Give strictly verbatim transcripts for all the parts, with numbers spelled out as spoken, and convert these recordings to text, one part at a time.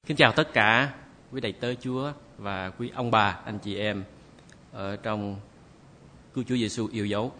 Kính chào tất cả quý đầy tớ Chúa và quý ông bà, anh chị em ở trong cứu Chúa Giêsu yêu dấu.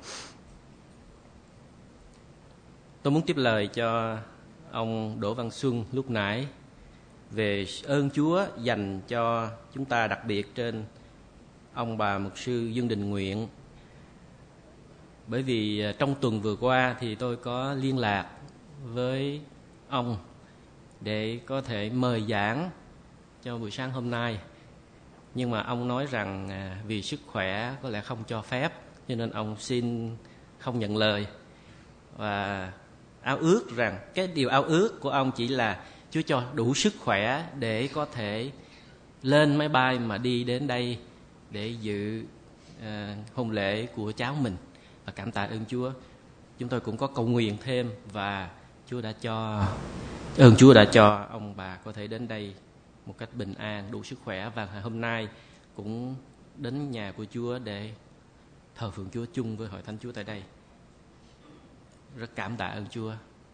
Tôi muốn tiếp lời cho ông Đỗ Văn Xuân lúc nãy về ơn Chúa dành cho chúng ta, đặc biệt trên ông bà mục sư Dương Đình Nguyện. Bởi vì trong tuần vừa qua thì tôi có liên lạc với ông để có thể mời giảng cho buổi sáng hôm nay. Nhưng mà ông nói rằng vì sức khỏe có lẽ không cho phép, cho nên ông xin không nhận lời. Và ao ước rằng, cái điều ao ước của ông chỉ là Chúa cho đủ sức khỏe để có thể lên máy bay mà đi đến đây để dự uh, hôn lễ của cháu mình. Và cảm tạ ơn Chúa. Chúng tôi cũng có cầu nguyện thêm và Chúa đã cho ơn Chúa đã cho ông bà có thể đến đây một cách bình an, đủ sức khỏe. Và hôm nay cũng đến nhà của Chúa để thờ phượng Chúa chung với hội thánh Chúa tại đây. Rất cảm tạ ơn Chúa.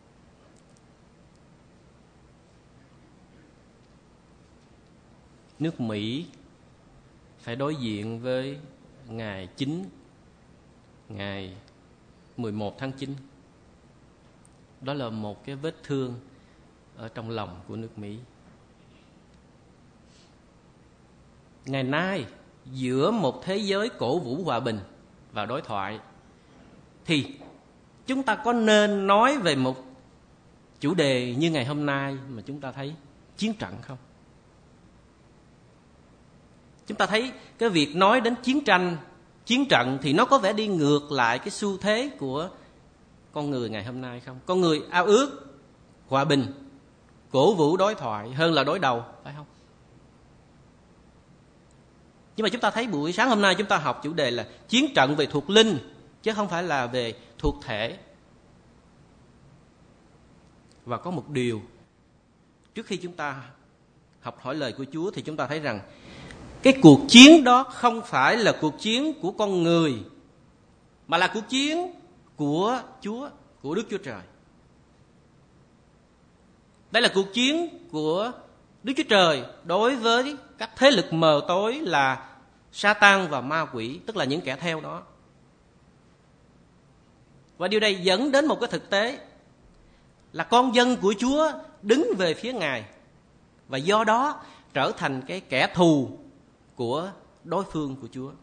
Nước Mỹ phải đối diện với ngày chín, ngày mười một tháng chín. Đó là một cái vết thương ở trong lòng của nước Mỹ. Ngày nay, giữa một thế giới cổ vũ hòa bình và đối thoại, thì chúng ta có nên nói về một chủ đề như ngày hôm nay mà chúng ta thấy chiến trận không? Chúng ta thấy cái việc nói đến chiến tranh, chiến trận thì nó có vẻ đi ngược lại cái xu thế của con người ngày hôm nay không? Con người ao ước hòa bình, cổ vũ đối thoại hơn là đối đầu, phải không? Nhưng mà chúng ta thấy buổi sáng hôm nay chúng ta học chủ đề là chiến trận về thuộc linh, chứ không phải là về thuộc thể. Và có một điều, trước khi chúng ta học hỏi lời của Chúa thì chúng ta thấy rằng cái cuộc chiến đó không phải là cuộc chiến của con người, mà là cuộc chiến của Chúa, của Đức Chúa Trời. Đây là cuộc chiến của Đức Chúa Trời đối với các thế lực mờ tối là Sa-tan và ma quỷ, tức là những kẻ theo đó. Và điều này dẫn đến một cái thực tế là con dân của Chúa đứng về phía Ngài, và do đó trở thành cái kẻ thù của đối phương của Chúa.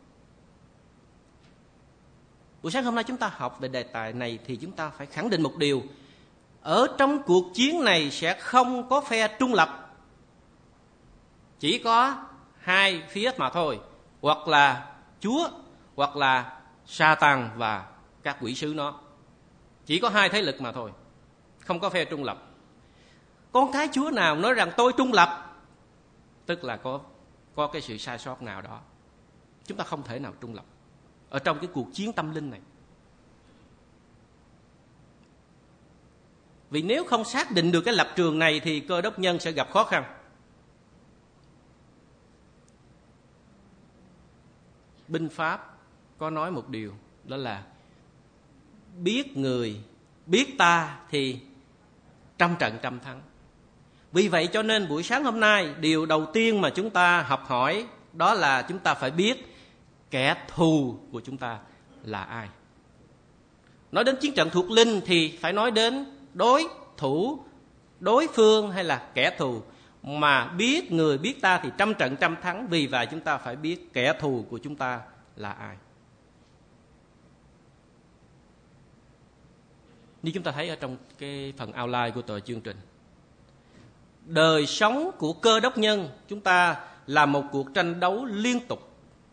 Buổi sáng hôm nay chúng ta học về đề tài này thì chúng ta phải khẳng định một điều: ở trong cuộc chiến này sẽ không có phe trung lập, chỉ có hai phía mà thôi, hoặc là Chúa hoặc là Sa-tan và các quỷ sứ nó. Chỉ có hai thế lực mà thôi, không có phe trung lập. Con cái Chúa nào nói rằng tôi trung lập, tức là có có cái sự sai sót nào đó. Chúng ta không thể nào trung lập ở trong cái cuộc chiến tâm linh này. Vì nếu không xác định được cái lập trường này thì Cơ Đốc nhân sẽ gặp khó khăn. Binh pháp có nói một điều, đó là biết người, biết ta thì trăm trận trăm thắng. Vì vậy cho nên buổi sáng hôm nay, điều đầu tiên mà chúng ta học hỏi đó là chúng ta phải biết kẻ thù của chúng ta là ai. Nói đến chiến trận thuộc linh thì phải nói đến đối thủ, đối phương hay là kẻ thù. Mà biết người, biết ta thì trăm trận trăm thắng. Vì vậy chúng ta phải biết kẻ thù của chúng ta là ai. Như chúng ta thấy ở trong cái phần outline của tờ chương trình, đời sống của Cơ Đốc nhân chúng ta là một cuộc tranh đấu liên tục.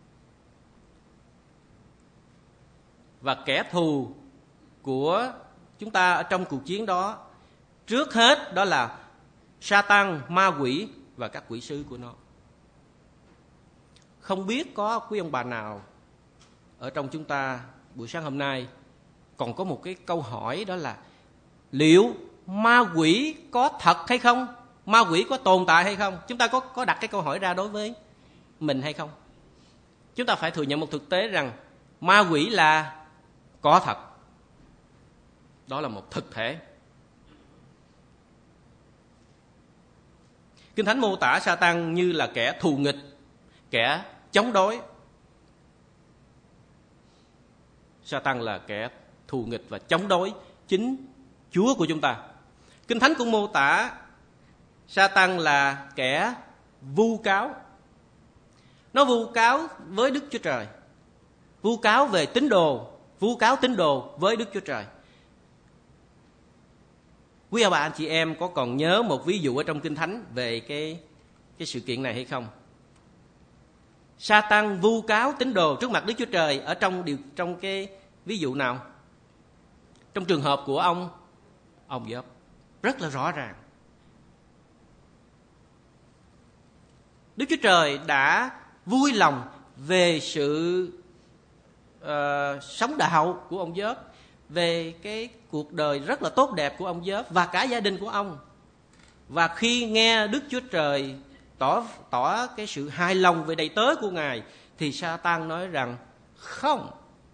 Và kẻ thù của chúng ta ở trong cuộc chiến đó, trước hết đó là Sa-tan, ma quỷ và các quỷ sứ của nó. Không biết có quý ông bà nào ở trong chúng ta buổi sáng hôm nay còn có một cái câu hỏi, đó là liệu ma quỷ có thật hay không? Ma quỷ có tồn tại hay không? Chúng ta có, có đặt cái câu hỏi ra đối với mình hay không? Chúng ta phải thừa nhận một thực tế rằng ma quỷ là có thật. Đó là một thực thể. Kinh Thánh mô tả Sa-tan như là kẻ thù nghịch, kẻ chống đối. Sa-tan là kẻ thù nghịch và chống đối chính Chúa của chúng ta. Kinh Thánh cũng mô tả Sa-tan là kẻ vu cáo. Nó vu cáo với Đức Chúa Trời, vu cáo về tín đồ, vu cáo tín đồ với Đức Chúa Trời. Quý ông bà anh chị em có còn nhớ một ví dụ ở trong Kinh Thánh về cái, cái sự kiện này hay không? Sa-tan vu cáo tín đồ trước mặt Đức Chúa Trời ở trong điều trong cái ví dụ nào? Trong trường hợp của ông ông Gióp rất là rõ ràng. Đức Chúa Trời đã vui lòng về sự uh, sống đạo của ông Gióp, về cái cuộc đời rất là tốt đẹp của ông Gióp và cả gia đình của ông. Và khi nghe Đức Chúa Trời tỏ tỏ cái sự hài lòng về đầy tớ của Ngài, thì Sa-tan nói rằng không,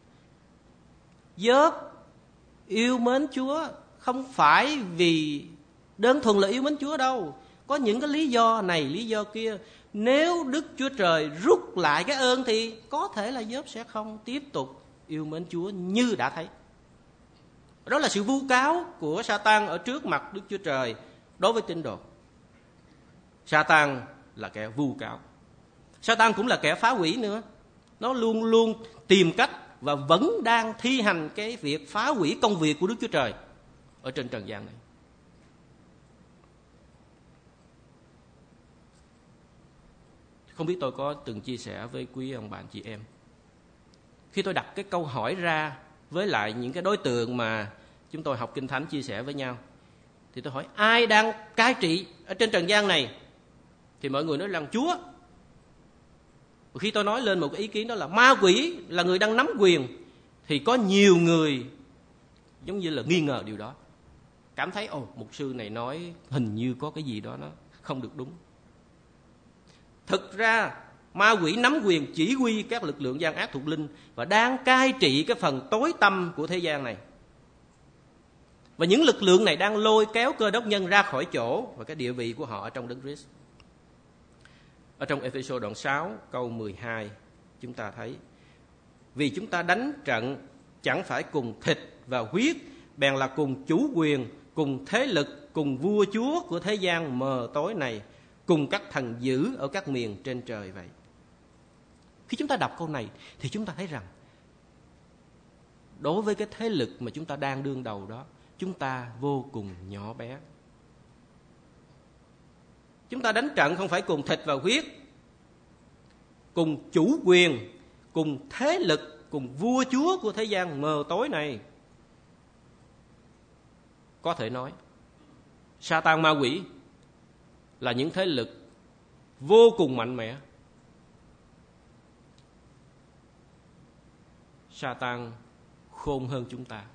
Gióp yêu mến Chúa không phải vì đơn thuần là yêu mến Chúa đâu, có những cái lý do này lý do kia. Nếu Đức Chúa Trời rút lại cái ơn thì có thể là Gióp sẽ không tiếp tục yêu mến Chúa như đã thấy. Đó là sự vu cáo của Sa-tan ở trước mặt Đức Chúa Trời đối với tín đồ. Sa-tan là kẻ vu cáo. Sa-tan cũng là kẻ phá hủy nữa. Nó luôn luôn tìm cách và vẫn đang thi hành cái việc phá hủy công việc của Đức Chúa Trời ở trên trần gian này. Không biết tôi có từng chia sẻ với quý ông bạn chị em, khi tôi đặt cái câu hỏi ra với lại những cái đối tượng mà chúng tôi học Kinh Thánh chia sẻ với nhau, thì tôi hỏi ai đang cai trị ở trên trần gian này, thì mọi người nói rằng Chúa. Và khi tôi nói lên một cái ý kiến đó là ma quỷ là người đang nắm quyền, thì có nhiều người giống như là nghi ngờ điều đó, cảm thấy ồ mục sư này nói hình như có cái gì đó nó không được đúng. Thực ra ma quỷ nắm quyền chỉ huy các lực lượng gian ác thuộc linh và đang cai trị cái phần tối tăm của thế gian này. Và những lực lượng này đang lôi kéo Cơ Đốc nhân ra khỏi chỗ và cái địa vị của họ ở trong Đấng Christ. Ở trong Ê-phê-sô đoạn sáu câu mười hai chúng ta thấy: vì chúng ta đánh trận chẳng phải cùng thịt và huyết, bèn là cùng chủ quyền, cùng thế lực, cùng vua chúa của thế gian mờ tối này, cùng các thần dữ ở các miền trên trời vậy. Khi chúng ta đọc câu này thì chúng ta thấy rằng đối với cái thế lực mà chúng ta đang đương đầu đó, chúng ta vô cùng nhỏ bé. Chúng ta đánh trận không phải cùng thịt và huyết, cùng chủ quyền, cùng thế lực, cùng vua chúa của thế gian mờ tối này. Có thể nói Sa-tan, ma quỷ là những thế lực vô cùng mạnh mẽ. Sa-tan khôn hơn chúng ta,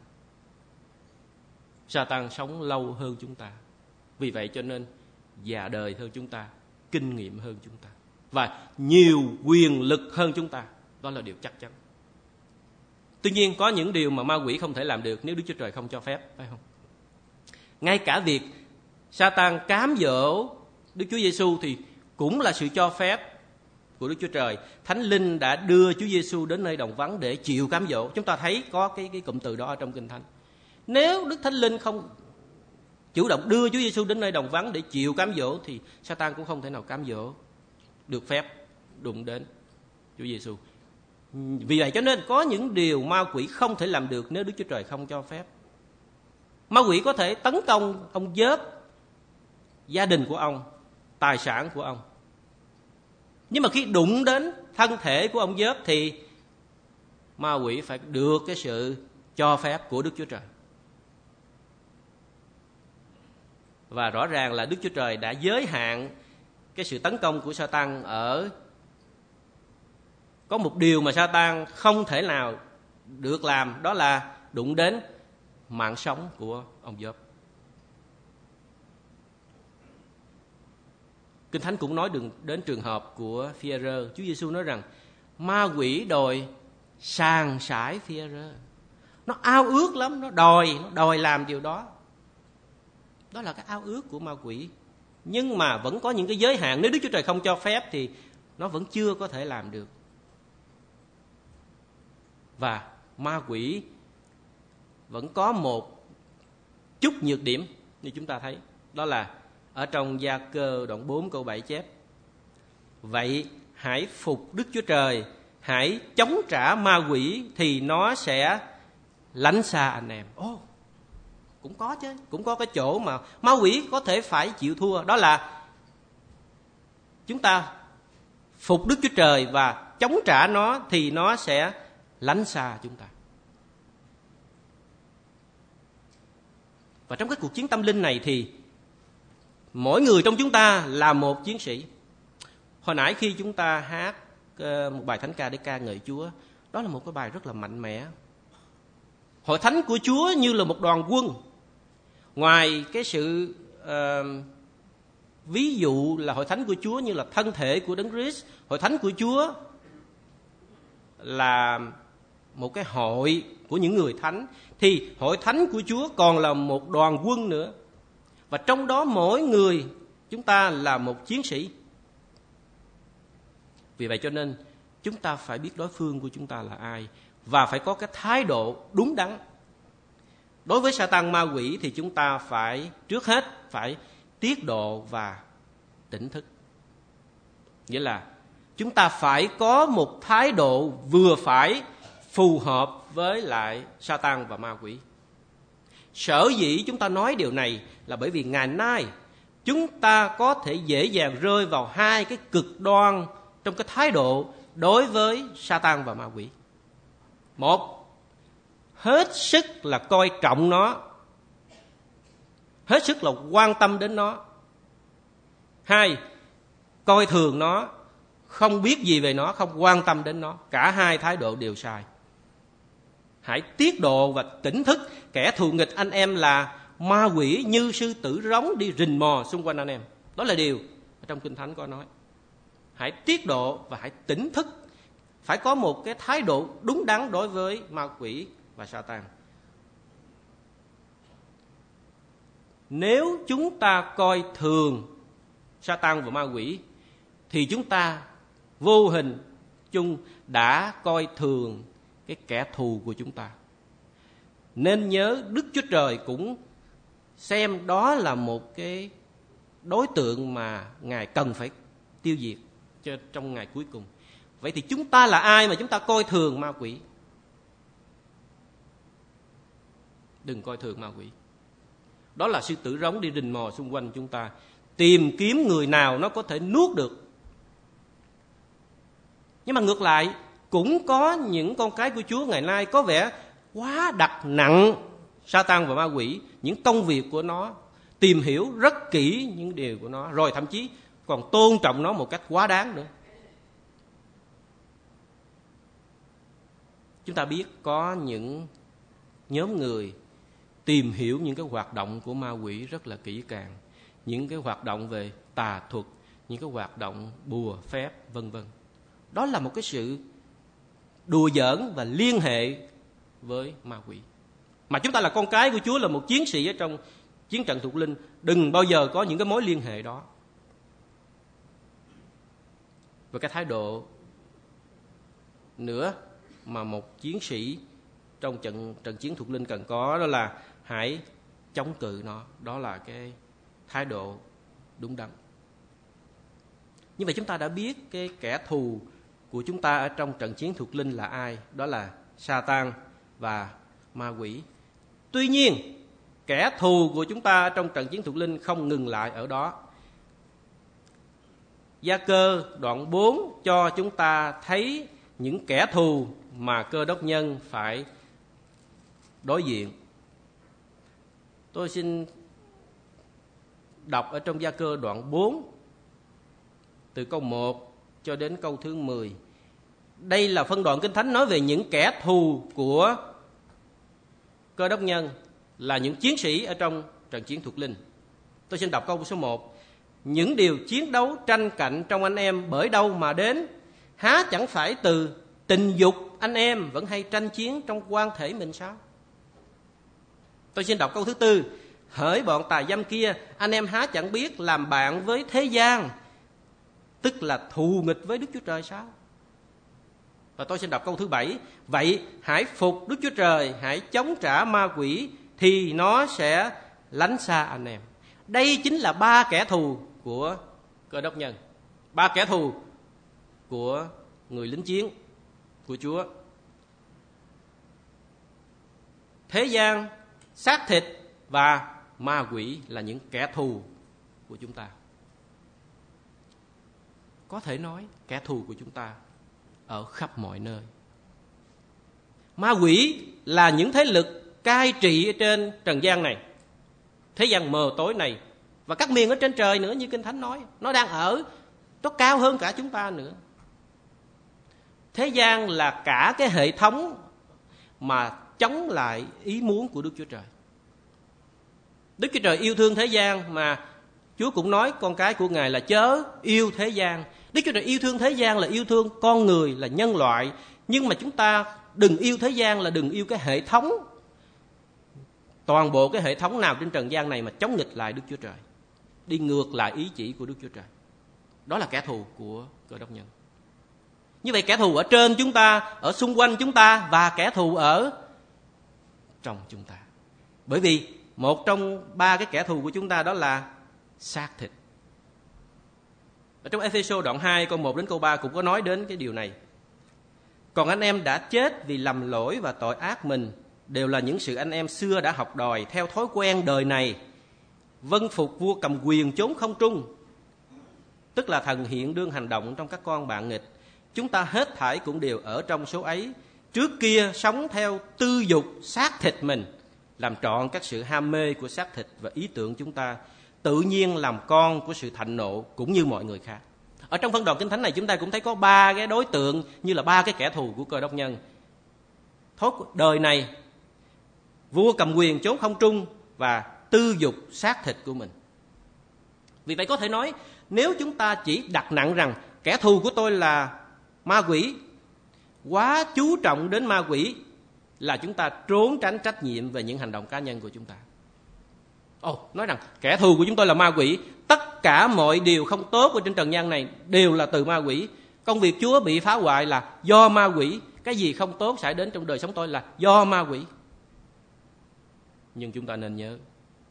Sa-tan sống lâu hơn chúng ta, vì vậy cho nên già đời hơn chúng ta, kinh nghiệm hơn chúng ta và nhiều quyền lực hơn chúng ta. Đó là điều chắc chắn. Tuy nhiên có những điều mà ma quỷ không thể làm được nếu Đức Chúa Trời không cho phép, phải không? Ngay cả việc Sa-tan cám dỗ Đức Chúa Giêsu thì cũng là sự cho phép của Đức Chúa Trời. Thánh Linh đã đưa Chúa Giêsu đến nơi đồng vắng để chịu cám dỗ. Chúng ta thấy có cái cái cụm từ đó ở trong Kinh Thánh. Nếu Đức Thánh Linh không chủ động đưa Chúa Giêsu đến nơi đồng vắng để chịu cám dỗ thì Sa-tan cũng không thể nào cám dỗ được phép đụng đến Chúa Giêsu. Vì vậy cho nên có những điều ma quỷ không thể làm được nếu Đức Chúa Trời không cho phép. Ma quỷ có thể tấn công ông Gióp, gia đình của ông, tài sản của ông. Nhưng mà khi đụng đến thân thể của ông Gióp thì ma quỷ phải được cái sự cho phép của Đức Chúa Trời. Và rõ ràng là Đức Chúa Trời đã giới hạn cái sự tấn công của Sa-tan ở có một điều mà Sa-tan không thể nào được làm, đó là đụng đến mạng sống của ông Gióp. Kinh Thánh cũng nói đến trường hợp của Phi-e-rơ. Chúa Giêsu nói rằng ma quỷ đòi sàng sải Phi-e-rơ. Nó ao ước lắm, nó đòi, nó đòi làm điều đó. Đó là cái ao ước của ma quỷ Nhưng mà vẫn có những cái giới hạn. Nếu Đức Chúa Trời không cho phép thì nó vẫn chưa có thể làm được. Và ma quỷ vẫn có một chút nhược điểm như chúng ta thấy. Đó là ở trong Gia Cơ đoạn bốn câu bảy chép: vậy hãy phục Đức Chúa Trời, hãy chống trả ma quỷ thì nó sẽ lánh xa anh em. Ồ, oh, cũng có chứ, cũng có cái chỗ mà ma quỷ có thể phải chịu thua. Đó là chúng ta phục Đức Chúa Trời và chống trả nó thì nó sẽ lánh xa chúng ta. Và trong cái cuộc chiến tâm linh này thì mỗi người trong chúng ta là một chiến sĩ. Hồi nãy khi chúng ta hát một bài thánh ca để ca ngợi Chúa, đó là một cái bài rất là mạnh mẽ. Hội thánh của Chúa như là một đoàn quân. Ngoài cái sự uh, ví dụ là hội thánh của Chúa như là thân thể của Đấng Christ, hội thánh của Chúa là một cái hội của những người thánh, thì hội thánh của Chúa còn là một đoàn quân nữa. Và trong đó mỗi người chúng ta là một chiến sĩ. Vì vậy cho nên chúng ta phải biết đối phương của chúng ta là ai và phải có cái thái độ đúng đắn. Đối với Sa-tan ma quỷ thì chúng ta phải trước hết phải tiết độ và tỉnh thức. Nghĩa là chúng ta phải có một thái độ vừa phải phù hợp với lại Sa-tan và ma quỷ. Sở dĩ chúng ta nói điều này là bởi vì ngày nay chúng ta có thể dễ dàng rơi vào hai cái cực đoan trong cái thái độ đối với Sa-tan và ma quỷ. Một, hết sức là coi trọng nó, hết sức là quan tâm đến nó. Hai, coi thường nó, không biết gì về nó, không quan tâm đến nó. Cả hai thái độ đều sai. Hãy tiết độ và tỉnh thức. Kẻ thù nghịch anh em là ma quỷ như sư tử rống đi rình mò xung quanh anh em. Đó là điều trong Kinh Thánh có nói. Hãy tiết độ và hãy tỉnh thức. Phải có một cái thái độ đúng đắn đối với ma quỷ và Sa-tan. Nếu chúng ta coi thường Sa-tan và ma quỷ thì chúng ta vô hình chung đã coi thường cái kẻ thù của chúng ta. Nên nhớ Đức Chúa Trời cũng xem đó là một cái đối tượng mà Ngài cần phải tiêu diệt cho trong ngày cuối cùng. Vậy thì chúng ta là ai mà chúng ta coi thường ma quỷ? Đừng coi thường ma quỷ. Đó là sư tử rống đi rình mò xung quanh chúng ta, tìm kiếm người nào nó có thể nuốt được. Nhưng mà ngược lại, cũng có những con cái của Chúa ngày nay có vẻ quá đặt nặng Sa-tan và ma quỷ, những công việc của nó, tìm hiểu rất kỹ những điều của nó, rồi thậm chí còn tôn trọng nó một cách quá đáng nữa. Chúng ta biết có những nhóm người tìm hiểu những cái hoạt động của ma quỷ rất là kỹ càng, những cái hoạt động về tà thuật, những cái hoạt động bùa phép vân vân. Đó là một cái sự đùa giỡn và liên hệ với ma quỷ. Mà chúng ta là con cái của Chúa, là một chiến sĩ ở trong chiến trận thuộc linh, đừng bao giờ có những cái mối liên hệ đó. Và cái thái độ nữa mà một chiến sĩ trong trận trận chiến thuộc linh cần có, đó là hãy chống cự nó. Đó là cái thái độ đúng đắn. Như vậy chúng ta đã biết cái kẻ thù của chúng ta ở trong trận chiến thuộc linh là ai. Đó là Sa-tan và ma quỷ. Tuy nhiên, kẻ thù của chúng ta trong trận chiến thuộc linh không ngừng lại ở đó. Gia Cơ đoạn bốn cho chúng ta thấy những kẻ thù mà Cơ Đốc nhân phải đối diện. Tôi xin đọc ở trong Gia Cơ đoạn bốn từ câu một cho đến câu thứ mười. Đây là phân đoạn Kinh Thánh nói về những kẻ thù của Cơ Đốc nhân, là những chiến sĩ ở trong trận chiến thuộc linh. Tôi xin đọc câu số một. Những điều chiến đấu tranh cạnh trong anh em bởi đâu mà đến? Há chẳng phải từ tình dục anh em vẫn hay tranh chiến trong quan thể mình sao? Tôi xin đọc câu thứ tư. hỡi bọn tà dâm kia, anh em há chẳng biết làm bạn với thế gian, tức là thù nghịch với Đức Chúa Trời sao? Và tôi xin đọc câu thứ bảy. Vậy hãy phục Đức Chúa Trời, hãy chống trả ma quỷ, thì nó sẽ lánh xa anh em. Đây chính là ba kẻ thù của Cơ Đốc nhân, ba kẻ thù của người lính chiến của Chúa. Thế gian, xác thịt và ma quỷ là những kẻ thù của chúng ta. Có thể nói kẻ thù của chúng ta ở khắp mọi nơi. Ma quỷ là những thế lực cai trị ở trên trần gian này, thế gian mờ tối này, và các miền ở trên trời nữa, như Kinh Thánh nói. Nó đang ở, nó cao hơn cả chúng ta nữa. Thế gian là cả cái hệ thống mà chống lại ý muốn của Đức Chúa Trời. Đức Chúa Trời yêu thương thế gian, mà Chúa cũng nói con cái của Ngài là chớ yêu thế gian. Đức Chúa Trời yêu thương thế gian là yêu thương con người, là nhân loại. Nhưng mà chúng ta đừng yêu thế gian là đừng yêu cái hệ thống. Toàn bộ cái hệ thống nào trên trần gian này mà chống nghịch lại Đức Chúa Trời, đi ngược lại ý chỉ của Đức Chúa Trời, đó là kẻ thù của Cơ Đốc nhân. Như vậy kẻ thù ở trên chúng ta, ở xung quanh chúng ta, và kẻ thù ở trong chúng ta. Bởi vì một trong ba cái kẻ thù của chúng ta đó là xác thịt. Ở trong Ê-phê-sô đoạn hai câu một đến câu ba cũng có nói đến cái điều này. Còn anh em đã chết vì lầm lỗi và tội ác mình, đều là những sự anh em xưa đã học đòi theo thói quen đời này, vâng phục vua cầm quyền chốn không trung, tức là thần hiện đương hành động trong các con bạn nghịch. Chúng ta hết thảy cũng đều ở trong số ấy. Trước kia sống theo tư dục xác thịt mình, làm trọn các sự ham mê của xác thịt và ý tưởng chúng ta, tự nhiên làm con của sự thạnh nộ cũng như mọi người khác. Ở trong phân đoạn Kinh Thánh này chúng ta cũng thấy có ba cái đối tượng như là ba cái kẻ thù của Cơ Đốc nhân. Thói đời này, vua cầm quyền chốn không trung, và tư dục xác thịt của mình. Vì vậy có thể nói, nếu chúng ta chỉ đặt nặng rằng kẻ thù của tôi là ma quỷ, quá chú trọng đến ma quỷ, là chúng ta trốn tránh trách nhiệm về những hành động cá nhân của chúng ta. Ồ, oh, nói rằng kẻ thù của chúng tôi là ma quỷ, tất cả mọi điều không tốt ở trên trần gian này đều là từ ma quỷ. Công việc Chúa bị phá hoại là do ma quỷ. Cái gì không tốt xảy đến trong đời sống tôi là do ma quỷ. Nhưng chúng ta nên nhớ,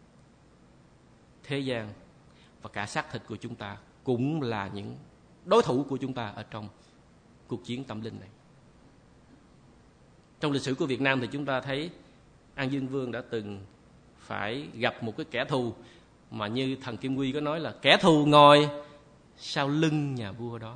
thế gian và cả xác thịt của chúng ta cũng là những đối thủ của chúng ta ở trong cuộc chiến tâm linh này. Trong lịch sử của Việt Nam thì chúng ta thấy An Dương Vương đã từng phải gặp một cái kẻ thù mà như thần Kim Quy có nói là kẻ thù ngồi sau lưng nhà vua đó.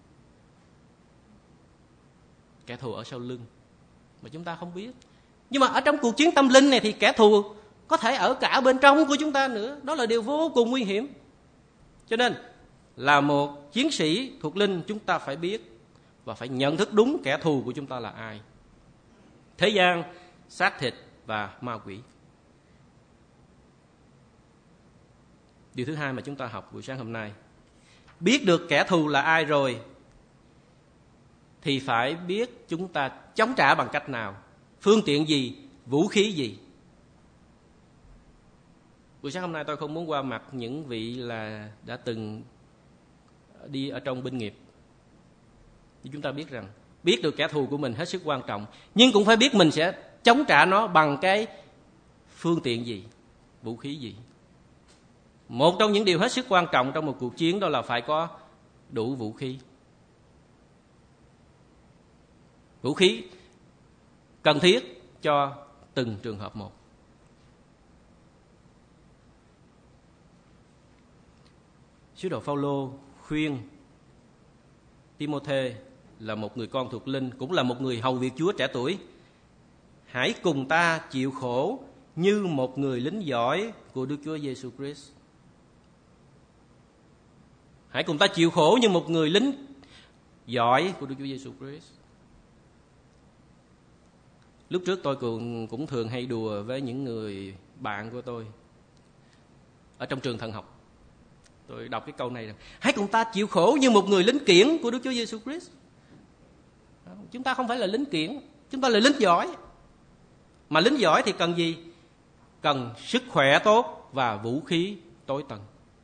Kẻ thù ở sau lưng mà chúng ta không biết. Nhưng mà ở trong cuộc chiến tâm linh này thì kẻ thù có thể ở cả bên trong của chúng ta nữa. Đó là điều vô cùng nguy hiểm. Cho nên là một chiến sĩ thuộc linh, chúng ta phải biết và phải nhận thức đúng kẻ thù của chúng ta là ai. Thế gian, xác thịt và ma quỷ. Điều thứ hai mà chúng ta học buổi sáng hôm nay, biết được kẻ thù là ai rồi thì phải biết chúng ta chống trả bằng cách nào, phương tiện gì, vũ khí gì. Buổi sáng hôm nay tôi không muốn qua mặt những vị là đã từng đi ở trong binh nghiệp. Thì chúng ta biết rằng biết được kẻ thù của mình hết sức quan trọng, nhưng cũng phải biết mình sẽ chống trả nó bằng cái phương tiện gì, vũ khí gì. Một trong những điều hết sức quan trọng trong một cuộc chiến đó là phải có đủ vũ khí. Vũ khí cần thiết cho từng trường hợp một. Sứ đồ Phao-lô khuyên Ti-mô-thê là một người con thuộc linh, cũng là một người hầu việc Chúa trẻ tuổi: hãy cùng ta chịu khổ như một người lính giỏi của Đức Chúa Giêsu Christ. Hãy cùng ta chịu khổ như một người lính giỏi của Đức Chúa Giêsu Christ. Lúc trước tôi cũng, cũng thường hay đùa với những người bạn của tôi ở trong trường thần học. Tôi đọc cái câu này rằng hãy cùng ta chịu khổ như một người lính kiển của Đức Chúa Giêsu Christ. Chúng ta không phải là lính kiển, chúng ta là lính giỏi. Mà lính giỏi thì cần gì? Cần sức khỏe tốt, và vũ khí tối tần.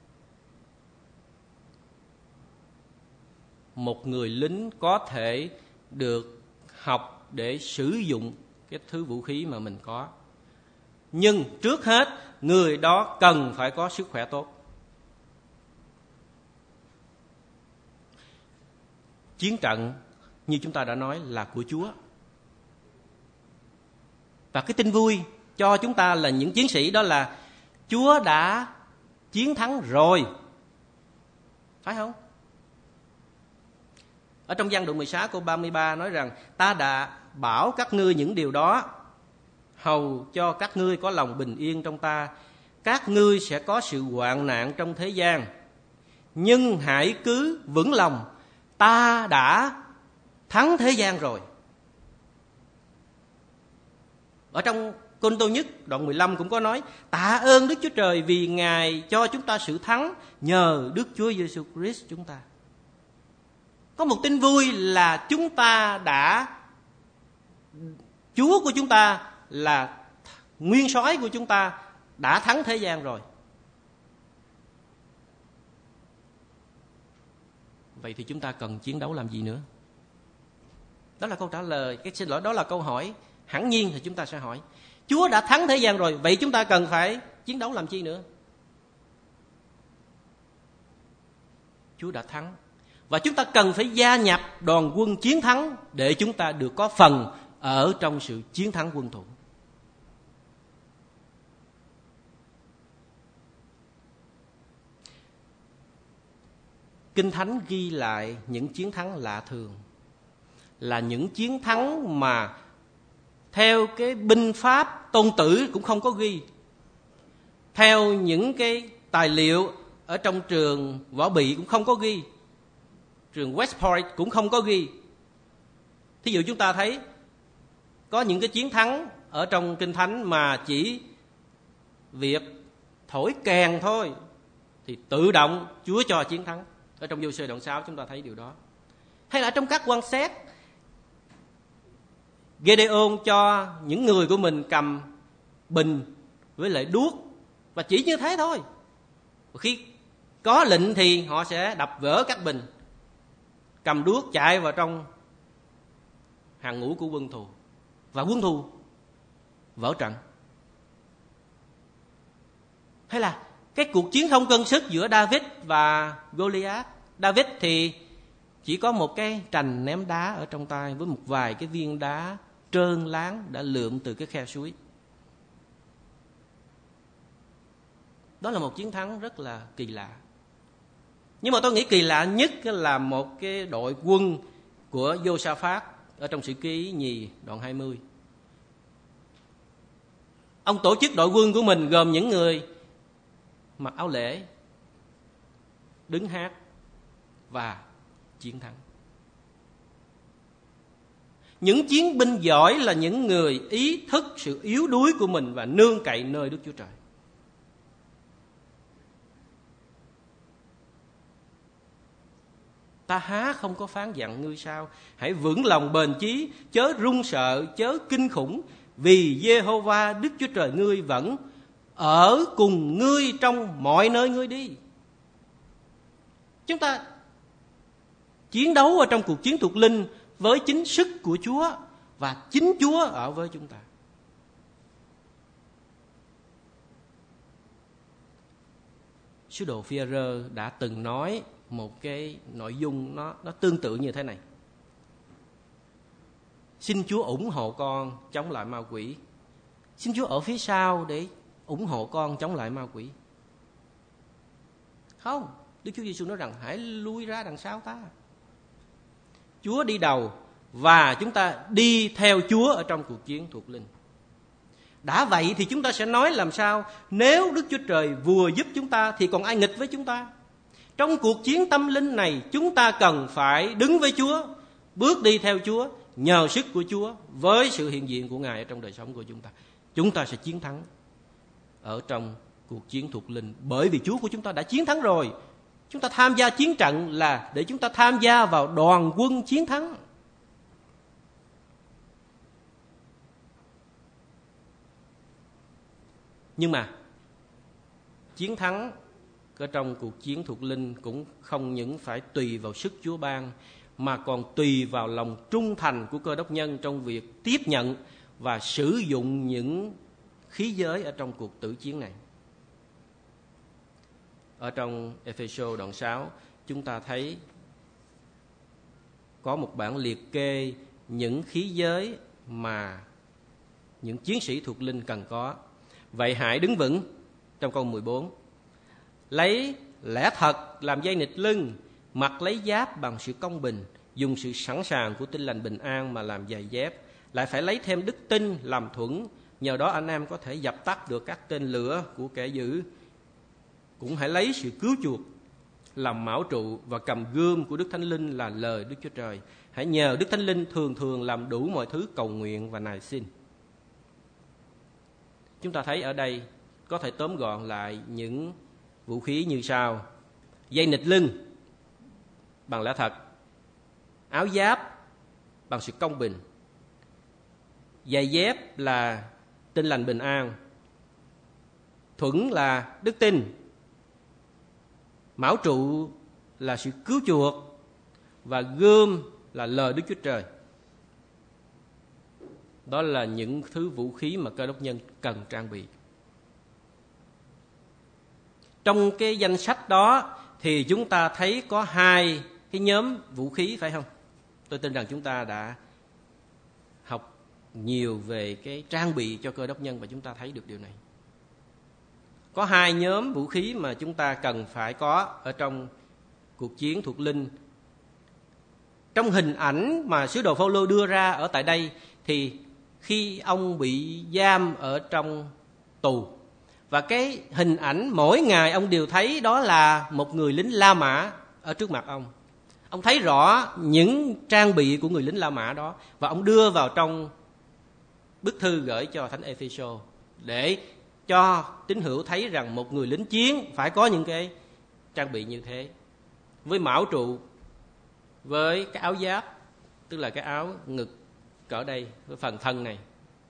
Một người lính có thể được học để sử dụng cái thứ vũ khí mà mình có. Nhưng trước hết, người đó cần phải có sức khỏe tốt. Chiến trận, như chúng ta đã nói, là của Chúa. Và cái tin vui cho chúng ta là những chiến sĩ đó là Chúa đã chiến thắng rồi. Phải không? Ở trong Giăng đoạn mười sáu câu ba mươi ba nói rằng: ta đã bảo các ngươi những điều đó, hầu cho các ngươi có lòng bình yên trong ta. Các ngươi sẽ có sự hoạn nạn trong thế gian, nhưng hãy cứ vững lòng, ta đã thắng thế gian rồi. Ở trong Côn Tô Nhất đoạn mười lăm cũng có nói: tạ ơn Đức Chúa Trời vì Ngài cho chúng ta sự thắng nhờ Đức Chúa Giêsu Christ chúng ta. Có một tin vui là chúng ta đã, Chúa của chúng ta là nguyên soái của chúng ta đã thắng thế gian rồi. Vậy thì chúng ta cần chiến đấu làm gì nữa? Đó là câu trả lời, cái xin lỗi, đó là câu hỏi hẳn nhiên thì chúng ta sẽ hỏi. Chúa đã thắng thế gian rồi, vậy chúng ta cần phải chiến đấu làm chi nữa? Chúa đã thắng, và chúng ta cần phải gia nhập đoàn quân chiến thắng để chúng ta được có phần ở trong sự chiến thắng quân thù. Kinh Thánh ghi lại những chiến thắng lạ thường, là những chiến thắng mà theo cái binh pháp Tôn Tử cũng không có ghi, theo những cái tài liệu ở trong trường võ bị cũng không có ghi, trường West Point cũng không có ghi. Thí dụ chúng ta thấy có những cái chiến thắng ở trong Kinh Thánh mà chỉ việc thổi kèn thôi thì tự động Chúa cho chiến thắng. Ở trong Giô-suê đoạn sáu chúng ta thấy điều đó. Hay là trong các quan xét, Gideon cho những người của mình cầm bình với lại đuốc, và chỉ như thế thôi. Và khi có lệnh thì họ sẽ đập vỡ các bình, cầm đuốc chạy vào trong hàng ngũ của quân thù, và quân thù vỡ trận. Hay là cái cuộc chiến không cân sức giữa David và Goliath. David thì chỉ có một cái trành ném đá ở trong tay với một vài cái viên đá trơn láng đã lượm từ cái khe suối. Đó là một chiến thắng rất là kỳ lạ. Nhưng mà tôi nghĩ kỳ lạ nhất là một cái đội quân của Giô-sa-phát ở trong Sử Ký Nhì đoạn hai mươi. Ông tổ chức đội quân của mình gồm những người mặc áo lễ, đứng hát và chiến thắng. Những chiến binh giỏi là những người ý thức sự yếu đuối của mình và nương cậy nơi Đức Chúa Trời. Ta há không có phán dặn ngươi sao? Hãy vững lòng bền chí, chớ run sợ, chớ kinh khủng, vì Giê-hô-va Đức Chúa Trời ngươi vẫn ở cùng ngươi trong mọi nơi ngươi đi. Chúng ta chiến đấu ở trong cuộc chiến thuộc linh với chính sức của Chúa, và chính Chúa ở với chúng ta. Sứ đồ Phi-e-rơ đã từng nói một cái nội dung nó, nó tương tự như thế này: xin Chúa ủng hộ con chống lại ma quỷ. Xin Chúa ở phía sau để ủng hộ con chống lại ma quỷ. Không, Đức Chúa Giêsu nói rằng hãy lui ra đằng sau ta. Chúa đi đầu và chúng ta đi theo Chúa ở trong cuộc chiến thuộc linh. Đã vậy thì chúng ta sẽ nói làm sao? Nếu Đức Chúa Trời vừa giúp chúng ta thì còn ai nghịch với chúng ta? Trong cuộc chiến tâm linh này, chúng ta cần phải đứng với Chúa, bước đi theo Chúa, nhờ sức của Chúa, với sự hiện diện của Ngài ở trong đời sống của chúng ta. Chúng ta sẽ chiến thắng ở trong cuộc chiến thuộc linh, bởi vì Chúa của chúng ta đã chiến thắng rồi. Chúng ta tham gia chiến trận là để chúng ta tham gia vào đoàn quân chiến thắng. Nhưng mà chiến thắng ở trong cuộc chiến thuộc linh cũng không những phải tùy vào sức Chúa ban, mà còn tùy vào lòng trung thành của Cơ Đốc nhân trong việc tiếp nhận và sử dụng những khí giới ở trong cuộc tử chiến này. Ở trong Ê-phê-sô đoạn sáu, chúng ta thấy có một bản liệt kê những khí giới mà những chiến sĩ thuộc linh cần có. Vậy hãy đứng vững trong câu mười bốn. Lấy lẽ thật làm dây nịt lưng, mặc lấy giáp bằng sự công bình, dùng sự sẵn sàng của tin lành bình an mà làm giày dép. Lại phải lấy thêm đức tin làm thuẫn, nhờ đó anh em có thể dập tắt được các tên lửa của kẻ dữ. Cũng hãy lấy sự cứu chuộc làm mão trụ và cầm gươm của Đức Thánh Linh là lời Đức Chúa Trời. Hãy nhờ Đức Thánh Linh thường thường làm đủ mọi thứ cầu nguyện và nài xin. Chúng ta thấy ở đây có thể tóm gọn lại những vũ khí như sau: dây nịt lưng bằng lẽ thật, áo giáp bằng sự công bình, giày dép là tin lành bình an, thuẫn là đức tin, mão trụ là sự cứu chuộc, và gươm là lời Đức Chúa Trời. Đó là những thứ vũ khí mà Cơ Đốc nhân cần trang bị. Trong cái danh sách đó thì chúng ta thấy có hai cái nhóm vũ khí, phải không? Tôi tin rằng chúng ta đã học nhiều về cái trang bị cho Cơ Đốc nhân và chúng ta thấy được điều này. Có hai nhóm vũ khí mà chúng ta cần phải có ở trong cuộc chiến thuộc linh. Trong hình ảnh mà sứ đồ Phao-lô đưa ra ở tại đây thì khi ông bị giam ở trong tù, và cái hình ảnh mỗi ngày ông đều thấy đó là một người lính La Mã ở trước mặt ông. Ông thấy rõ những trang bị của người lính La Mã đó, và ông đưa vào trong bức thư gửi cho thánh Ê-phê-sô để cho tín hữu thấy rằng một người lính chiến phải có những cái trang bị như thế, với mão trụ, với cái áo giáp, tức là cái áo ngực cỡ đây với phần thân này,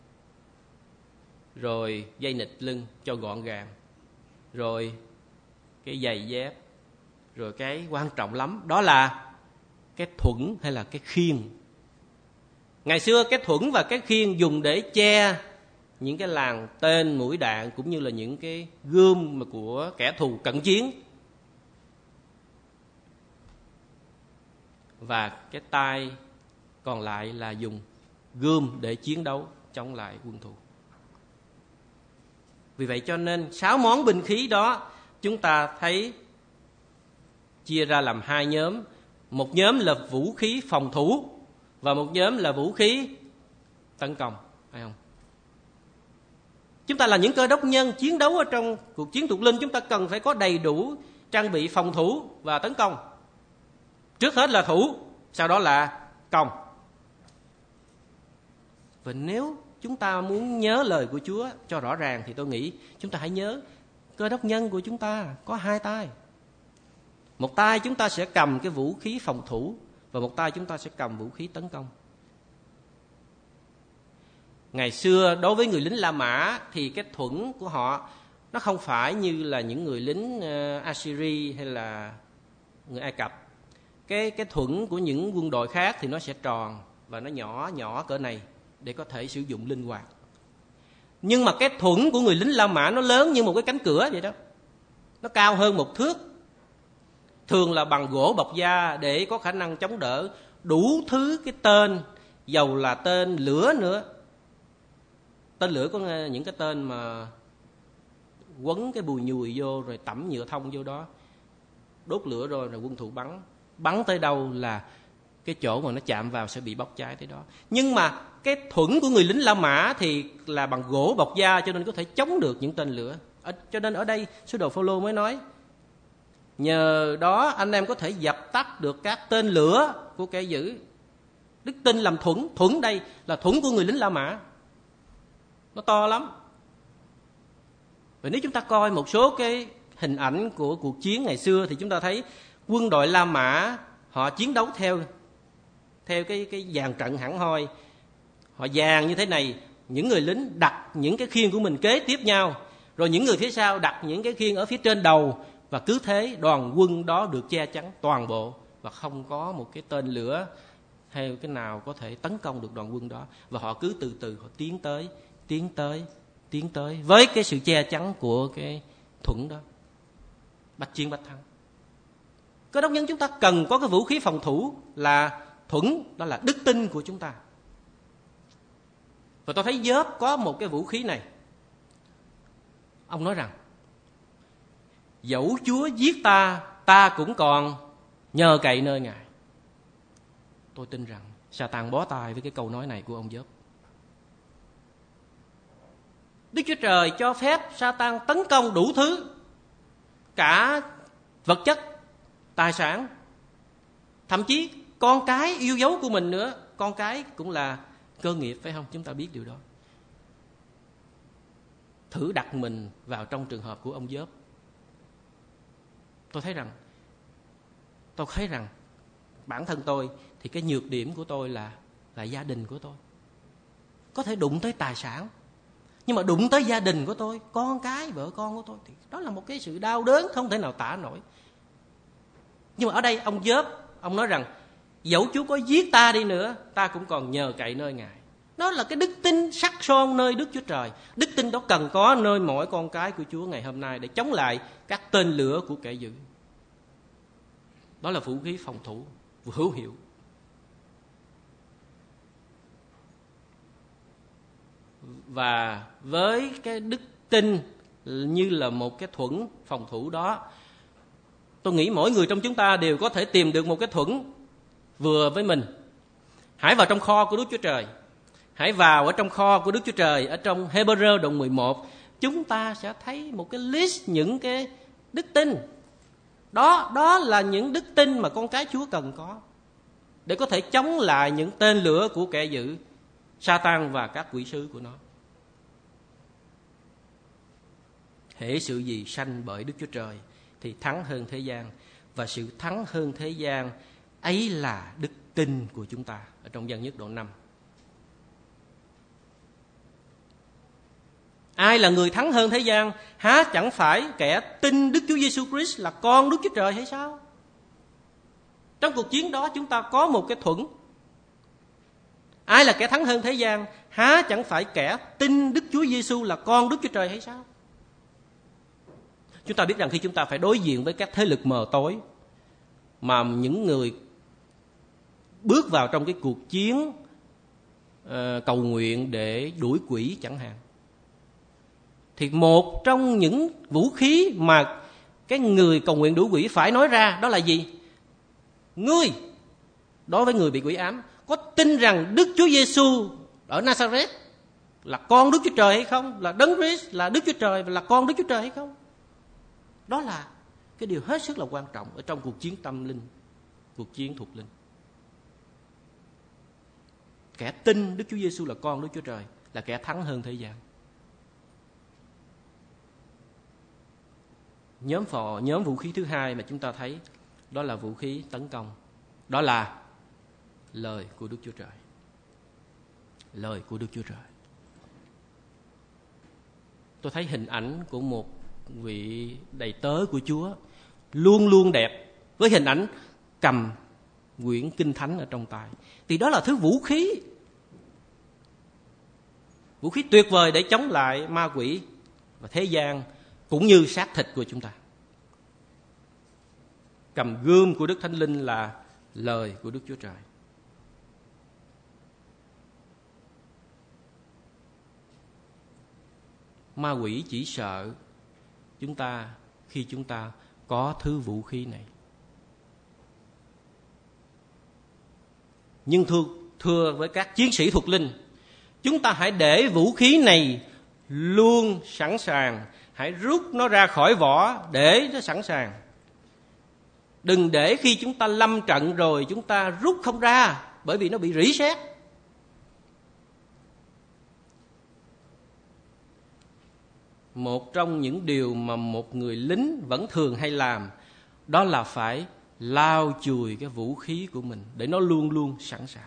rồi dây nịt lưng cho gọn gàng, rồi cái giày dép, rồi cái quan trọng lắm đó là cái thuẫn hay là cái khiên. Ngày xưa cái thuẫn và cái khiên dùng để che những cái làn tên mũi đạn cũng như là những cái gươm mà của kẻ thù cận chiến. Và cái tay còn lại là dùng gươm để chiến đấu chống lại quân thù. Vì vậy cho nên sáu món binh khí đó chúng ta thấy chia ra làm hai nhóm. Một nhóm là vũ khí phòng thủ và một nhóm là vũ khí tấn công, phải không? Chúng ta là những Cơ Đốc nhân chiến đấu ở trong cuộc chiến thuộc linh, chúng ta cần phải có đầy đủ trang bị phòng thủ và tấn công. Trước hết là thủ, sau đó là công. Và nếu chúng ta muốn nhớ lời của Chúa cho rõ ràng thì tôi nghĩ chúng ta hãy nhớ Cơ Đốc nhân của chúng ta có hai tay. Một tay chúng ta sẽ cầm cái vũ khí phòng thủ, và một tay chúng ta sẽ cầm vũ khí tấn công. Ngày xưa đối với người lính La Mã thì cái thuẫn của họ nó không phải như là những người lính uh, Assyri hay là người Ai Cập. Cái cái thuẫn của những quân đội khác thì nó sẽ tròn và nó nhỏ nhỏ cỡ này để có thể sử dụng linh hoạt. Nhưng mà cái thuẫn của người lính La Mã nó lớn như một cái cánh cửa vậy đó. Nó cao hơn một thước. Thường là bằng gỗ bọc da để có khả năng chống đỡ đủ thứ cái tên, dầu là tên lửa nữa. Tên lửa có những cái tên mà quấn cái bùi nhùi vô rồi tẩm nhựa thông vô đó, đốt lửa rồi rồi quân thù bắn bắn tới đâu là cái chỗ mà nó chạm vào sẽ bị bốc cháy tới đó. Nhưng mà cái thuẫn của người lính La Mã thì là bằng gỗ bọc da, cho nên có thể chống được những tên lửa. Ở, cho nên ở đây sứ đồ Phao-lô mới nói nhờ đó anh em có thể dập tắt được các tên lửa của kẻ dữ. Đức tin làm thuẫn. Thuẫn đây là thuẫn của người lính La Mã, nó to lắm. Và nếu chúng ta coi một số cái hình ảnh của cuộc chiến ngày xưa thì chúng ta thấy quân đội La Mã họ chiến đấu theo theo cái cái dàn trận hẳn hoi. Họ dàn như thế này, những người lính đặt những cái khiên của mình kế tiếp nhau, Rồi những người phía sau đặt những cái khiên ở phía trên đầu, và cứ thế đoàn quân đó được che chắn toàn bộ, và không có một cái tên lửa hay cái nào có thể tấn công được đoàn quân đó. Và họ cứ từ từ họ tiến tới, tiến tới, tiến tới với cái sự che chắn của cái thuẫn đó. Bách chiến bách thắng. Cơ đốc nhân chúng ta cần có cái vũ khí phòng thủ là thuẫn, đó là đức tin của chúng ta. Và tôi thấy Gióp có một cái vũ khí này. Ông nói rằng, dẫu Chúa giết ta, ta cũng còn nhờ cậy nơi Ngài. Tôi tin rằng Sa-tan bó tay với cái câu nói này của ông Gióp. Đức Chúa Trời cho phép Sa-tan tấn công đủ thứ, cả vật chất, tài sản, thậm chí con cái yêu dấu của mình nữa. Con cái cũng là cơ nghiệp, phải không? Chúng ta biết điều đó. Thử đặt mình vào trong trường hợp của ông Gióp. Tôi thấy rằng Tôi thấy rằng bản thân tôi thì cái nhược điểm của tôi là là gia đình của tôi. Có thể đụng tới tài sản, nhưng mà đụng tới gia đình của tôi, con cái, vợ con của tôi, thì đó là một cái sự đau đớn không thể nào tả nổi. Nhưng mà ở đây ông Gióp, ông nói rằng dẫu Chúa có giết ta đi nữa, ta cũng còn nhờ cậy nơi Ngài. Đó là cái đức tin sắc son nơi Đức Chúa Trời. Đức tin đó cần có nơi mỗi con cái của Chúa ngày hôm nay để chống lại các tên lửa của kẻ dữ. Đó là vũ khí phòng thủ hữu hiệu. Và với cái đức tin như là một cái thuẫn phòng thủ đó, tôi nghĩ mỗi người trong chúng ta đều có thể tìm được một cái thuẫn vừa với mình. Hãy vào trong kho của Đức Chúa Trời. Hãy vào ở trong kho của Đức Chúa Trời. Ở trong Hebrew đoạn mười một, chúng ta sẽ thấy một cái list những cái đức tin. Đó, đó là những đức tin mà con cái Chúa cần có để có thể chống lại những tên lửa của kẻ dữ, Sa-tan và các quỷ sứ của nó. Hễ sự gì sanh bởi Đức Chúa Trời thì thắng hơn thế gian. Và sự thắng hơn thế gian ấy là đức tin của chúng ta. Ở trong Giăng nhất đoạn năm. Ai là người thắng hơn thế gian? Há chẳng phải kẻ tin Đức Chúa Giêsu Christ là con Đức Chúa Trời hay sao? Trong cuộc chiến đó chúng ta có một cái thuẫn. Ai là kẻ thắng hơn thế gian? Há chẳng phải kẻ tin Đức Chúa Giêsu là con Đức Chúa Trời hay sao? Chúng ta biết rằng khi chúng ta phải đối diện với các thế lực mờ tối, mà những người bước vào trong cái cuộc chiến uh, cầu nguyện để đuổi quỷ chẳng hạn, thì một trong những vũ khí mà cái người cầu nguyện đuổi quỷ phải nói ra đó là gì? Ngươi, đối với người bị quỷ ám, có tin rằng Đức Chúa Giêsu ở Nazareth là con Đức Chúa Trời hay không? Là Đấng Christ là Đức Chúa Trời và là con Đức Chúa Trời hay không? Đó là cái điều hết sức là quan trọng ở trong cuộc chiến tâm linh, cuộc chiến thuộc linh. Kẻ tin Đức Chúa Giêsu là con Đức Chúa Trời là kẻ thắng hơn thế gian. Nhóm phò, nhóm vũ khí thứ hai mà chúng ta thấy đó là vũ khí tấn công. Đó là lời của Đức Chúa Trời. Lời của Đức Chúa Trời. Tôi thấy hình ảnh của một vị đầy tớ của Chúa luôn luôn đẹp, với hình ảnh cầm quyển Kinh Thánh ở trong tay. Thì đó là thứ vũ khí, vũ khí tuyệt vời để chống lại ma quỷ và thế gian cũng như xác thịt của chúng ta. Cầm gươm của Đức Thánh Linh là lời của Đức Chúa Trời. Ma quỷ chỉ sợ chúng ta khi chúng ta có thứ vũ khí này. Nhưng thưa, thưa với các chiến sĩ thuộc linh, chúng ta hãy để vũ khí này luôn sẵn sàng. Hãy rút nó ra khỏi vỏ để nó sẵn sàng. Đừng để khi chúng ta lâm trận rồi chúng ta rút không ra, bởi vì nó bị rỉ sét. Một trong những điều mà một người lính vẫn thường hay làm đó là phải lau chùi cái vũ khí của mình để nó luôn luôn sẵn sàng.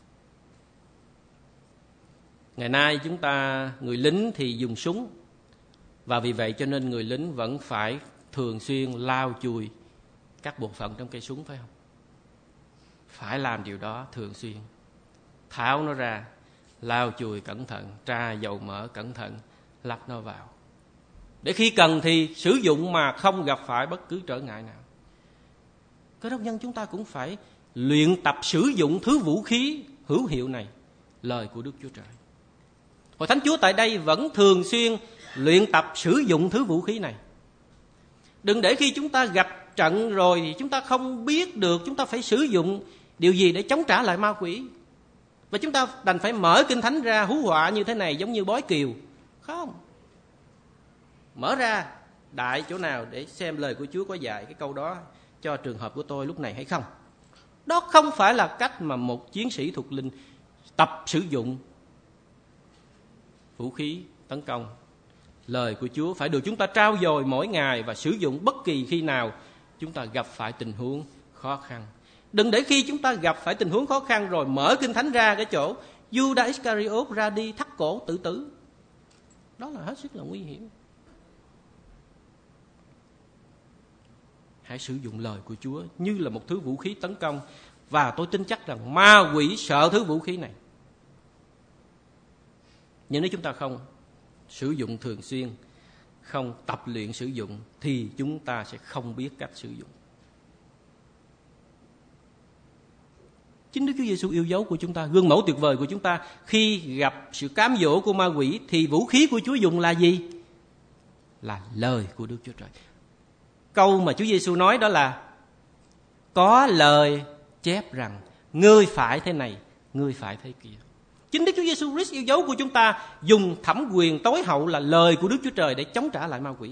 Ngày nay chúng ta, người lính thì dùng súng, Và vì vậy cho nên người lính vẫn phải thường xuyên lau chùi các bộ phận trong cây súng, phải không? Phải làm điều đó thường xuyên. Tháo nó ra, lau chùi cẩn thận, tra dầu mỡ cẩn thận, lắp nó vào, để khi cần thì sử dụng mà không gặp phải bất cứ trở ngại nào. Cơ đốc nhân chúng ta cũng phải luyện tập sử dụng thứ vũ khí hữu hiệu này, lời của Đức Chúa Trời. Hội Thánh Chúa tại đây vẫn thường xuyên luyện tập sử dụng thứ vũ khí này. Đừng để khi chúng ta gặp trận rồi thì chúng ta không biết được chúng ta phải sử dụng điều gì để chống trả lại ma quỷ. Và chúng ta đành phải mở Kinh Thánh ra hú họa như thế này, giống như bói kiều. Không. Mở ra đại chỗ nào để xem lời của Chúa có dạy cái câu đó cho trường hợp của tôi lúc này hay không. Đó không phải là cách mà một chiến sĩ thuộc linh tập sử dụng vũ khí tấn công. Lời của Chúa phải được chúng ta trau dồi mỗi ngày và sử dụng bất kỳ khi nào chúng ta gặp phải tình huống khó khăn. Đừng để khi chúng ta gặp phải tình huống khó khăn rồi mở Kinh Thánh ra cái chỗ Judas Iscariot ra đi thắt cổ tự tử. Đó là hết sức là nguy hiểm. Hãy sử dụng lời của Chúa như là một thứ vũ khí tấn công. Và tôi tin chắc rằng ma quỷ sợ thứ vũ khí này. Nhưng nếu chúng ta không sử dụng thường xuyên, không tập luyện sử dụng, thì chúng ta sẽ không biết cách sử dụng. Chính Đức Chúa Giêsu yêu dấu của chúng ta, gương mẫu tuyệt vời của chúng ta, khi gặp sự cám dỗ của ma quỷ thì vũ khí của Chúa dùng là gì? Là lời của Đức Chúa Trời. Câu mà Chúa Giêsu nói đó là: có lời chép rằng ngươi phải thế này, ngươi phải thế kia. Chính Đức Chúa Giêsu Christ yêu dấu của chúng ta dùng thẩm quyền tối hậu là lời của Đức Chúa Trời để chống trả lại ma quỷ.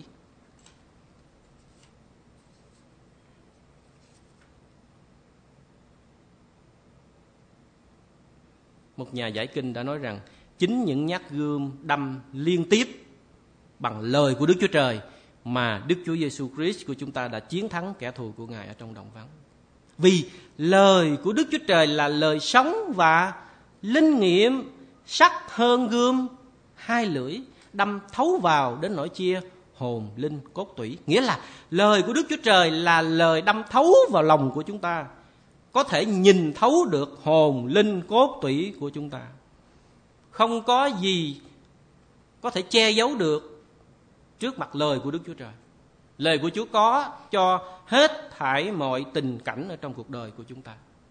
Một nhà giải kinh đã nói rằng chính những nhát gươm đâm liên tiếp bằng lời của Đức Chúa Trời mà Đức Chúa Giêsu Christ của chúng ta đã chiến thắng kẻ thù của Ngài ở trong đồng vắng. Vì lời của Đức Chúa Trời là lời sống và linh nghiệm, sắc hơn gươm hai lưỡi, đâm thấu vào đến nỗi chia hồn linh cốt tủy. Nghĩa là lời của Đức Chúa Trời là lời đâm thấu vào lòng của chúng ta, có thể nhìn thấu được hồn linh cốt tủy của chúng ta. Không có gì có thể che giấu được trước mặt lời của Đức Chúa Trời. Lời của Chúa có cho hết thảy mọi tình cảnh ở trong cuộc đời của chúng ta.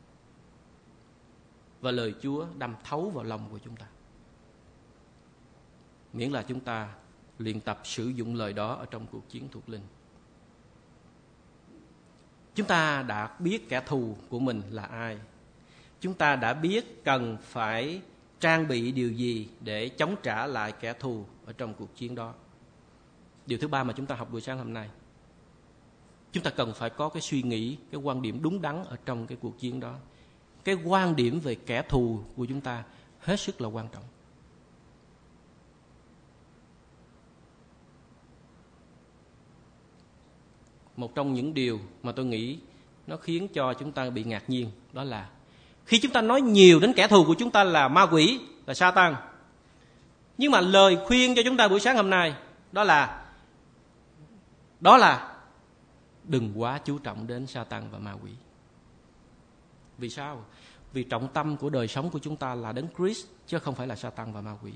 Và lời Chúa đâm thấu vào lòng của chúng ta. Miễn là chúng ta luyện tập sử dụng lời đó ở trong cuộc chiến thuộc linh. Chúng ta đã biết kẻ thù của mình là ai. Chúng ta đã biết cần phải trang bị điều gì để chống trả lại kẻ thù ở trong cuộc chiến đó. Điều thứ ba mà chúng ta học buổi sáng hôm nay, chúng ta cần phải có cái suy nghĩ, cái quan điểm đúng đắn ở trong cái cuộc chiến đó. Cái quan điểm về kẻ thù của chúng ta hết sức là quan trọng. Một trong những điều mà tôi nghĩ nó khiến cho chúng ta bị ngạc nhiên, đó là khi chúng ta nói nhiều đến kẻ thù của chúng ta là ma quỷ, là Sa-tan, nhưng mà lời khuyên cho chúng ta buổi sáng hôm nay đó là đó là đừng quá chú trọng đến Sa-tan và ma quỷ. Vì sao? Vì trọng tâm của đời sống của chúng ta là Đấng Christ, chứ không phải là Sa-tan và ma quỷ.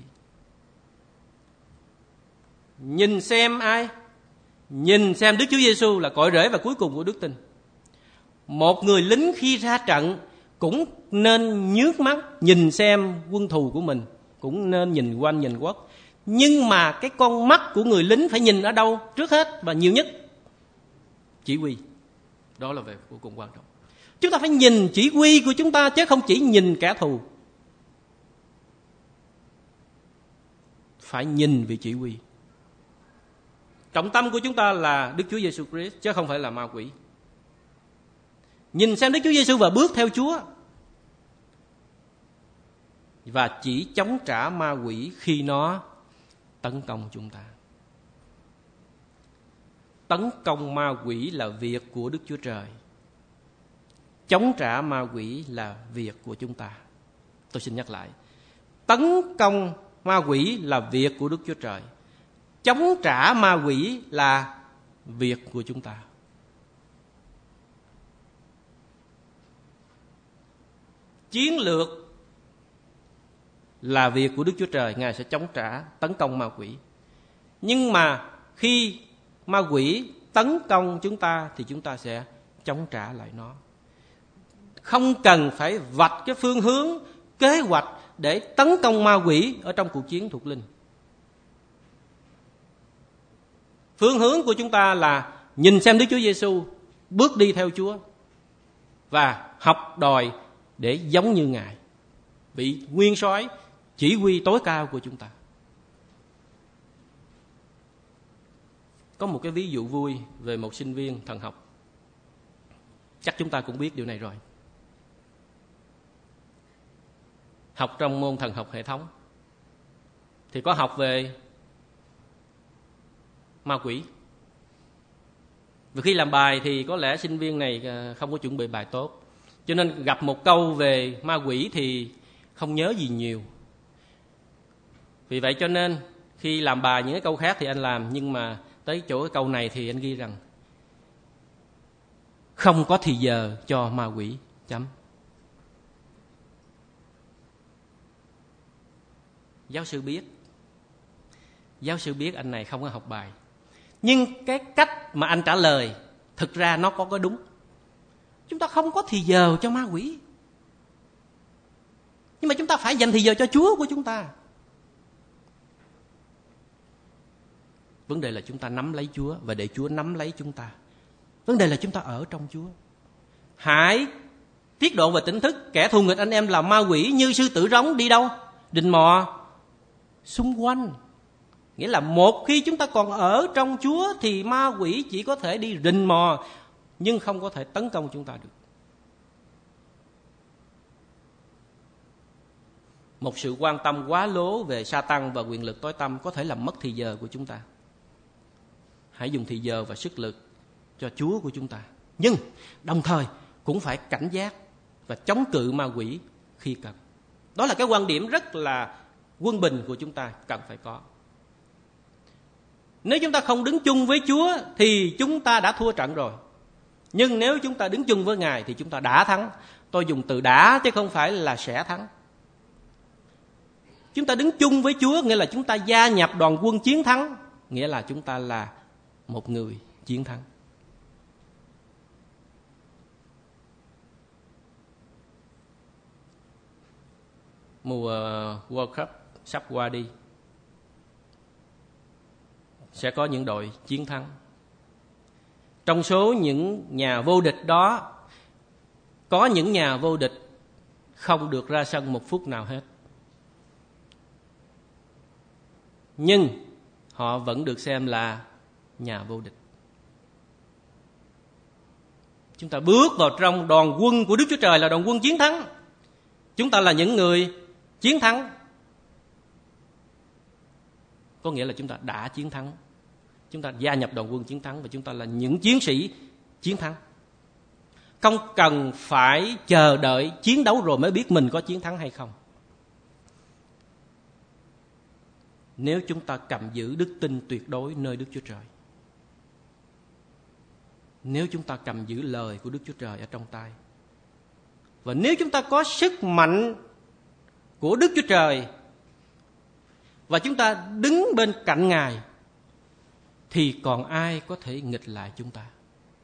Nhìn xem ai? Nhìn xem Đức Chúa Giêsu là cội rễ và cuối cùng của đức tin. Một người lính khi ra trận cũng nên nhước mắt nhìn xem quân thù của mình, cũng nên nhìn quanh nhìn quất. Nhưng mà cái con mắt của người lính phải nhìn ở đâu trước hết và nhiều nhất? Chỉ huy. Đó là về vô cùng quan trọng. Chúng ta phải nhìn chỉ huy của chúng ta chứ không chỉ nhìn kẻ thù. Phải nhìn vị chỉ huy. Trọng tâm của chúng ta là Đức Chúa Giêsu Christ chứ không phải là ma quỷ. Nhìn xem Đức Chúa Giêsu và bước theo Chúa. Và chỉ chống trả ma quỷ khi nó tấn công chúng ta. Tấn công ma quỷ là việc của Đức Chúa Trời. Chống trả ma quỷ là việc của chúng ta. Tôi xin nhắc lại. Tấn công ma quỷ là việc của Đức Chúa Trời. chống trả ma quỷ là việc của chúng ta. Chiến lược là việc của Đức Chúa Trời, Ngài sẽ chống trả, tấn công ma quỷ. Nhưng mà khi ma quỷ tấn công chúng ta thì chúng ta sẽ chống trả lại nó. Không cần phải vạch cái phương hướng, kế hoạch để tấn công ma quỷ ở trong cuộc chiến thuộc linh. Phương hướng của chúng ta là nhìn xem Đức Chúa Giêsu, bước đi theo Chúa và học đòi để giống như Ngài, vị nguyên soái chỉ huy tối cao của chúng ta. Có một cái ví dụ vui về một sinh viên thần học. Chắc chúng ta cũng biết điều này rồi. Học trong môn thần học hệ thống thì có học về ma quỷ. Vì khi làm bài thì có lẽ sinh viên này không có chuẩn bị bài tốt, cho nên gặp một câu về ma quỷ thì không nhớ gì nhiều. Vì vậy cho nên khi làm bài những cái câu khác thì anh làm, nhưng mà tới chỗ cái câu này thì anh ghi rằng không có thì giờ cho ma quỷ, chấm. Giáo sư biết, giáo sư biết anh này không có học bài, nhưng cái cách mà anh trả lời thực ra nó có cái đúng. Chúng ta không có thì giờ cho ma quỷ, nhưng mà chúng ta phải dành thì giờ cho Chúa của chúng ta. Vấn đề là chúng ta nắm lấy Chúa và để Chúa nắm lấy chúng ta. Vấn đề là chúng ta ở trong Chúa. Hãy tiết độ và tỉnh thức, kẻ thù nghịch anh em là ma quỷ như sư tử rống đi đâu? Rình mò xung quanh. Nghĩa là một khi chúng ta còn ở trong Chúa thì ma quỷ chỉ có thể đi rình mò, nhưng không có thể tấn công chúng ta được. Một sự quan tâm quá lố về Sa-tan và quyền lực tối tăm có thể làm mất thì giờ của chúng ta. Hãy dùng thì giờ và sức lực cho Chúa của chúng ta, nhưng đồng thời cũng phải cảnh giác và chống cự ma quỷ khi cần. Đó là cái quan điểm rất là quân bình của chúng ta cần phải có. Nếu chúng ta không đứng chung với Chúa thì chúng ta đã thua trận rồi. Nhưng nếu chúng ta đứng chung với Ngài thì chúng ta đã thắng. Tôi dùng từ đã chứ không phải là sẽ thắng. Chúng ta đứng chung với Chúa nghĩa là chúng ta gia nhập đoàn quân chiến thắng, nghĩa là chúng ta là một người chiến thắng. Mùa World Cup sắp qua đi, sẽ có những đội chiến thắng. Trong số những nhà vô địch đó, có những nhà vô địch không được ra sân một phút nào hết, nhưng họ vẫn được xem là nhà vô địch. Chúng ta bước vào trong đoàn quân của Đức Chúa Trời là đoàn quân chiến thắng. Chúng ta là những người chiến thắng, có nghĩa là chúng ta đã chiến thắng. Chúng ta gia nhập đoàn quân chiến thắng và chúng ta là những chiến sĩ chiến thắng. Không cần phải chờ đợi chiến đấu rồi mới biết mình có chiến thắng hay không. Nếu chúng ta cầm giữ đức tin tuyệt đối nơi Đức Chúa Trời, nếu chúng ta cầm giữ lời của Đức Chúa Trời ở trong tay, và nếu chúng ta có sức mạnh của Đức Chúa Trời và chúng ta đứng bên cạnh Ngài, thì còn ai có thể nghịch lại chúng ta?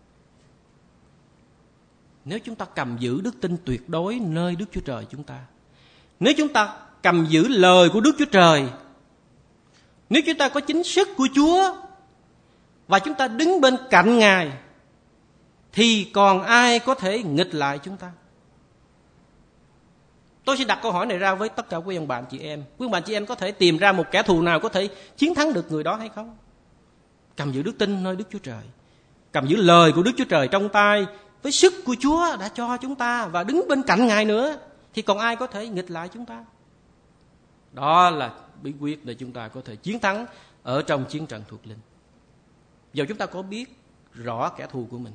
Nếu chúng ta cầm giữ đức tin tuyệt đối nơi Đức Chúa Trời chúng ta, nếu chúng ta cầm giữ lời của Đức Chúa Trời, nếu chúng ta có chính sức của Chúa và chúng ta đứng bên cạnh Ngài, thì còn ai có thể nghịch lại chúng ta? Tôi sẽ đặt câu hỏi này ra với tất cả quý ông bạn chị em. Quý ông bạn chị em có thể tìm ra một kẻ thù nào có thể chiến thắng được người đó hay không? Cầm giữ đức tin nơi Đức Chúa Trời, cầm giữ lời của Đức Chúa Trời trong tay với sức của Chúa đã cho chúng ta và đứng bên cạnh Ngài nữa, thì còn ai có thể nghịch lại chúng ta? Đó là bí quyết để chúng ta có thể chiến thắng ở trong chiến trận thuộc linh. Giờ chúng ta có biết rõ kẻ thù của mình,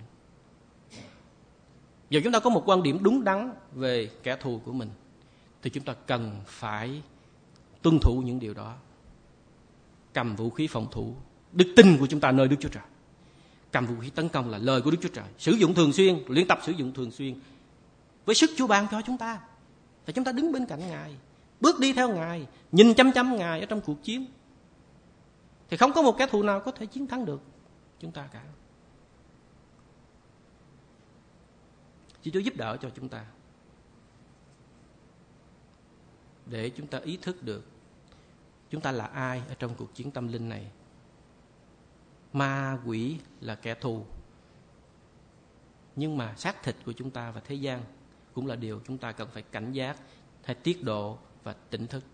giờ chúng ta có một quan điểm đúng đắn về kẻ thù của mình, thì chúng ta cần phải tuân thủ những điều đó. cầm vũ khí phòng thủ. Đức tin của chúng ta nơi Đức Chúa Trời. Cầm vũ khí tấn công là lời của Đức Chúa Trời. Sử dụng thường xuyên, luyện tập sử dụng thường xuyên. Với sức Chúa ban cho chúng ta. Và chúng ta đứng bên cạnh Ngài. Bước đi theo Ngài. Nhìn chăm chăm Ngài ở trong cuộc chiến. Thì không có một kẻ thù nào có thể chiến thắng được chúng ta cả. Xin Chúa giúp đỡ cho chúng ta. Để chúng ta ý thức được chúng ta là ai ở trong cuộc chiến tâm linh này. Ma quỷ là kẻ thù. Nhưng mà xác thịt của chúng ta và thế gian cũng là điều chúng ta cần phải cảnh giác, hay tiết độ và tỉnh thức.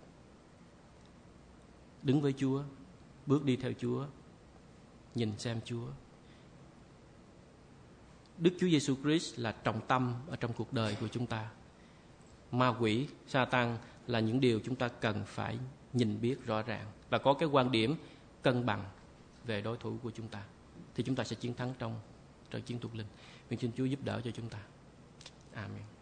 Đứng với Chúa, bước đi theo Chúa, nhìn xem Chúa. Đức Chúa Giêsu Christ là trọng tâm ở trong cuộc đời của chúng ta. Ma quỷ, Sa-tan là những điều chúng ta cần phải nhìn biết rõ ràng và có cái quan điểm cân bằng về đối thủ của chúng ta, thì chúng ta sẽ chiến thắng trong trận chiến thuộc linh. Nguyện xin Chúa giúp đỡ cho chúng ta. Amen.